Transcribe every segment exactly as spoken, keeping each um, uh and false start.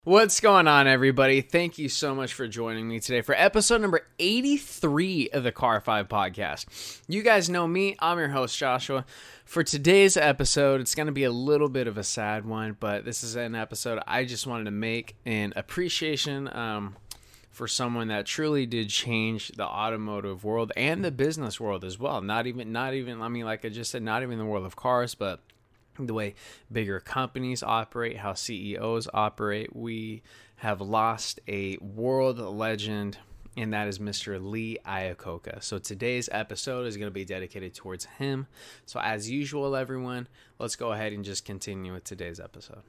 What's going on, everybody? Thank you so much for joining me today for episode number eighty-three of the Car five podcast. You guys know me. I'm your host, Joshua. For today's episode, it's going to be a little bit of a sad one, but this is an episode I just wanted to make in appreciation um, for someone that truly did change the automotive world and the business world as well. Not even, not even, I mean, like I just said, not even the world of cars, but the way bigger companies operate, how C E Os operate. We have lost a world legend, and that is Mister Lee Iacocca. So today's episode is going to be dedicated towards him. So as usual, everyone, let's go ahead and just continue with today's episode.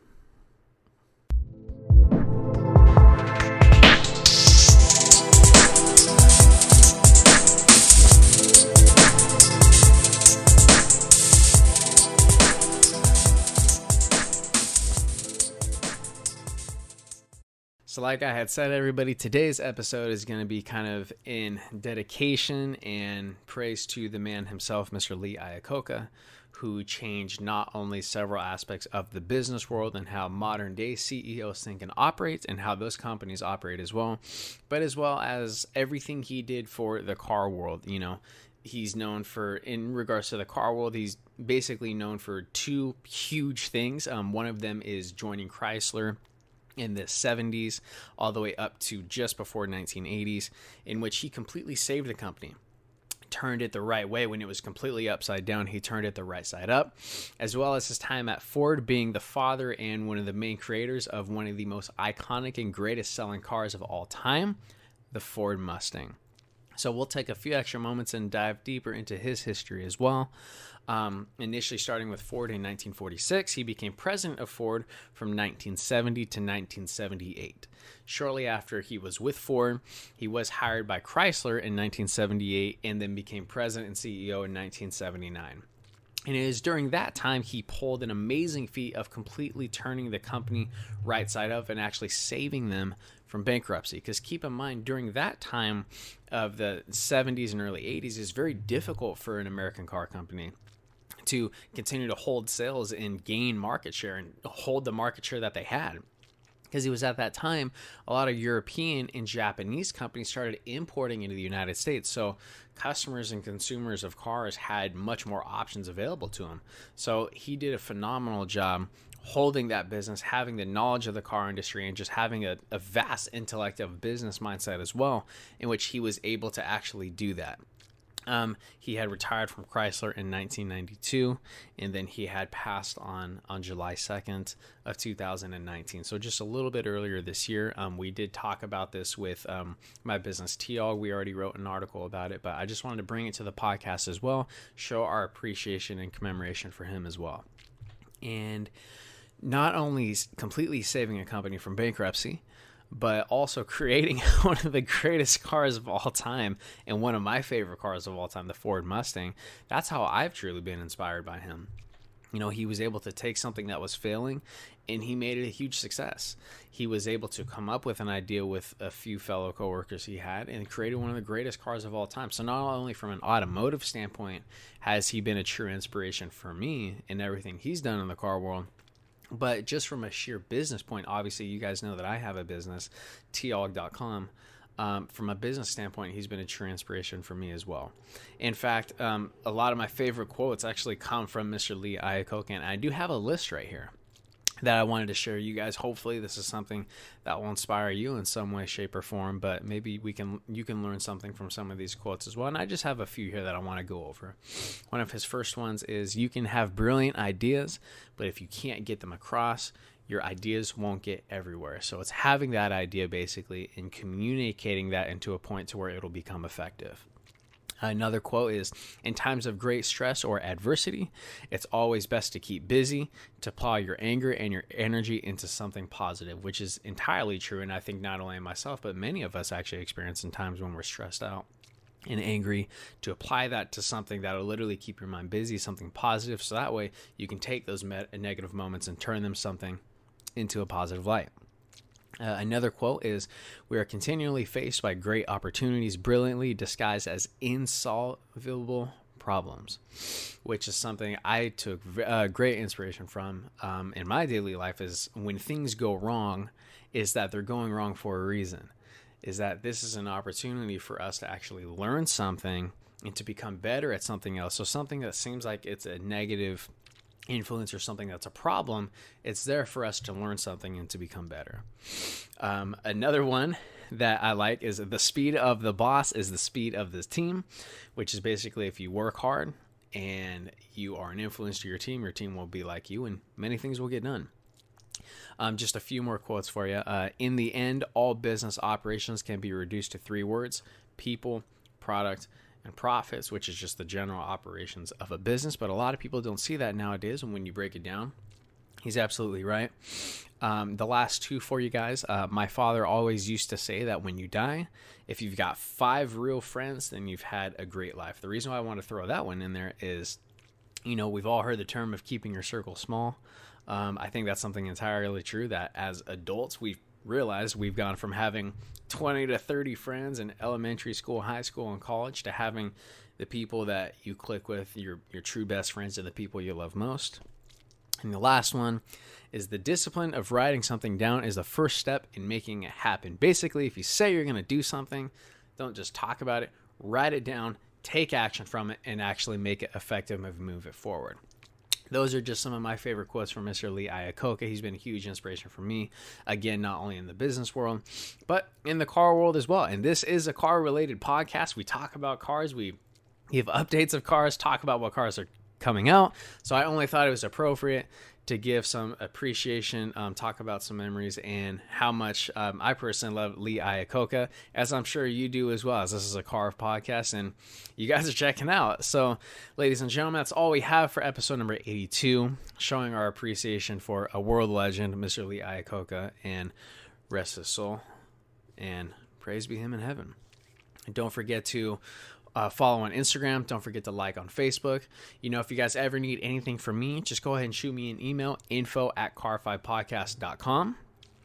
So like I had said, everybody, today's episode is going to be kind of in dedication and praise to the man himself, Mister Lee Iacocca, who changed not only several aspects of the business world and how modern day C E Os think and operate and how those companies operate as well, but as well as everything he did for the car world. You know, he's known for, in regards to the car world, he's basically known for two huge things. Um, one of them is joining Chrysler in the seventies all the way up to just before nineteen eighties, in which he completely saved the company, turned it the right way. When it was completely upside down, he turned it the right side up, as well as his time at Ford, being the father and one of the main creators of one of the most iconic and greatest selling cars of all time, the Ford Mustang. So we'll take a few extra moments and dive deeper into his history as well. Um, initially starting with Ford in nineteen forty-six, he became president of Ford from nineteen seventy to nineteen seventy-eight. Shortly after he was with Ford, he was hired by Chrysler in nineteen seventy-eight and then became president and C E O in nineteen seventy-nine. And it is during that time he pulled an amazing feat of completely turning the company right side up and actually saving them from bankruptcy. Because keep in mind, during that time of the seventies and early eighties, it's very difficult for an American car company to continue to hold sales and gain market share and hold the market share that they had. Because it was at that time, a lot of European and Japanese companies started importing into the United States. So customers and consumers of cars had much more options available to them. So he did a phenomenal job holding that business, having the knowledge of the car industry, and just having a, a vast intellect of business mindset as well, in which he was able to actually do that. Um, he had retired from Chrysler in nineteen ninety-two, and then he had passed on on July second of two thousand nineteen. So just a little bit earlier this year. Um, we did talk about this with um, my business T-Og. We already wrote an article about it, but I just wanted to bring it to the podcast as well, show our appreciation and commemoration for him as well. And not only completely saving a company from bankruptcy, but also creating one of the greatest cars of all time and one of my favorite cars of all time, the Ford Mustang. That's how I've truly been inspired by him. You know, he was able to take something that was failing and he made it a huge success. He was able to come up with an idea with a few fellow coworkers he had and created one of the greatest cars of all time. So not only from an automotive standpoint has he been a true inspiration for me in everything he's done in the car world, but just from a sheer business point, obviously you guys know that I have a business, T Og dot com. Um, from a business standpoint, he's been a true inspiration for me as well. In fact, um, a lot of my favorite quotes actually come from Mister Lee Iacocca, and I do have a list right here that I wanted to share you guys. Hopefully this is something that will inspire you in some way, shape, or form, but maybe we can you can learn something from some of these quotes as well. And I just have a few here that I want to go over. One of his first ones is, you can have brilliant ideas, but if you can't get them across, your ideas won't get everywhere. So it's having that idea basically and communicating that into a point to where it'll become effective. Another quote is, in times of great stress or adversity, it's always best to keep busy, to plow your anger and your energy into something positive, which is entirely true. And I think not only myself, but many of us actually experience in times when we're stressed out and angry, to apply that to something that will literally keep your mind busy, something positive. So that way you can take those negative moments and turn them something into a positive light. Uh, another quote is, we are continually faced by great opportunities brilliantly disguised as insolvable problems, which is something I took uh, great inspiration from um, in my daily life. Is when things go wrong, is that they're going wrong for a reason. Is that this is an opportunity for us to actually learn something and to become better at something else. So something that seems like it's a negative influence or something that's a problem, it's there for us to learn something and to become better. Um, another one that I like is the speed of the boss is the speed of the team, which is basically if you work hard and you are an influence to your team, your team will be like you and many things will get done. Um, just a few more quotes for you. Uh, in the end, all business operations can be reduced to three words: people, product, and profits, which is just the general operations of a business. But a lot of people don't see that nowadays. And when you break it down, he's absolutely right. Um, the last two for you guys. Uh, my father always used to say that when you die, if you've got five real friends, then you've had a great life. The reason why I want to throw that one in there is, you know, we've all heard the term of keeping your circle small. Um, I think that's something entirely true, that as adults, we've realized we've gone from having twenty to thirty friends in elementary school, high school, and college to having the people that you click with, your, your true best friends, are the people you love most. And the last one is the discipline of writing something down is the first step in making it happen. Basically, if you say you're going to do something, don't just talk about it, write it down, take action from it, and actually make it effective and move it forward. Those are just some of my favorite quotes from Mister Lee Iacocca. He's been a huge inspiration for me, again, not only in the business world, but in the car world as well. And this is a car-related podcast. We talk about cars. We give updates of cars, talk about what cars are coming out. So I only thought it was appropriate to give some appreciation, um, talk about some memories, and how much um, I personally love Lee Iacocca, as I'm sure you do as well, as this is a car podcast and you guys are checking out. So, ladies and gentlemen, that's all we have for episode number eighty-two, showing our appreciation for a world legend, Mister Lee Iacocca, and rest his soul, and praise be him in heaven. And don't forget to Uh, follow on Instagram. Don't forget to like on Facebook. You know, if you guys ever need anything from me, just go ahead and shoot me an email, info at car five podcast dot com.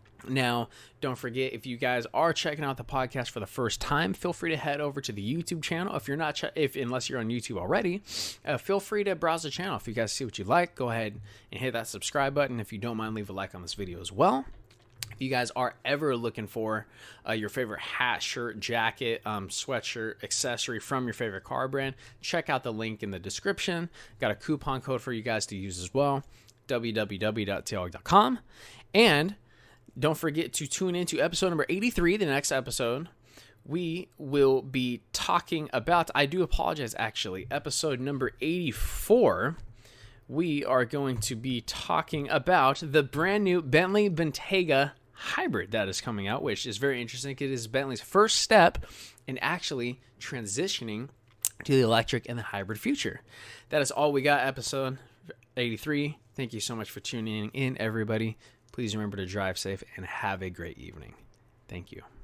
Now, don't forget, if you guys are checking out the podcast for the first time, feel free to head over to the YouTube channel. If you're not, ch- if unless you're on YouTube already, uh, feel free to browse the channel. If you guys see what you like, go ahead and hit that subscribe button. If you don't mind, leave a like on this video as well. If you guys are ever looking for uh, your favorite hat, shirt, jacket, um, sweatshirt, accessory from your favorite car brand, check out the link in the description. Got a coupon code for you guys to use as well, w w w dot tailg dot com. And don't forget to tune in to episode number eighty-three, the next episode. We will be talking about, I do apologize actually, episode number eighty-four. We are going to be talking about the brand new Bentley Bentayga hybrid that is coming out, which is very interesting. It is Bentley's first step in actually transitioning to the electric and the hybrid future. That is all we got, episode eighty-three. Thank you so much for tuning in, everybody. Please remember to drive safe and have a great evening. Thank you.